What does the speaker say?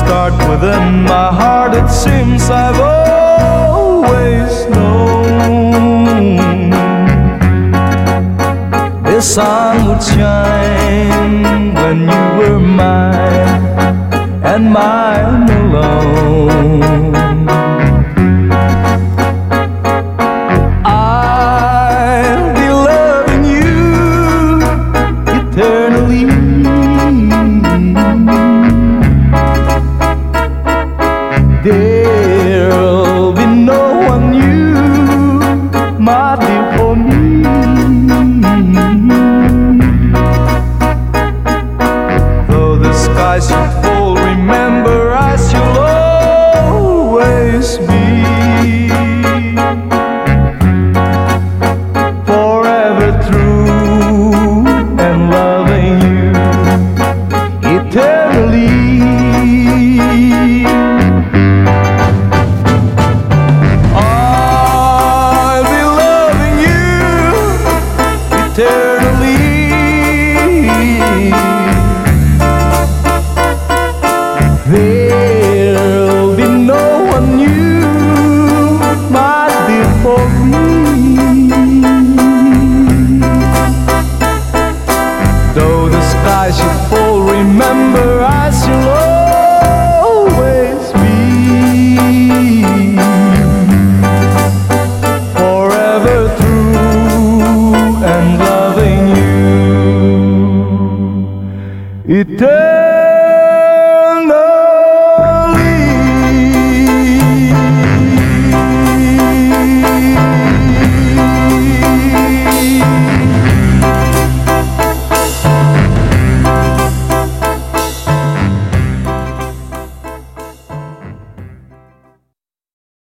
start within my heart. It seems I've always known the sun would shine when you were mine and mine alone. I'll be loving you eternally. There'll be no one new, my dear, for me. Though the sky should fall, remember I shall always be forever true and loving you eternally. Eternally, eternally.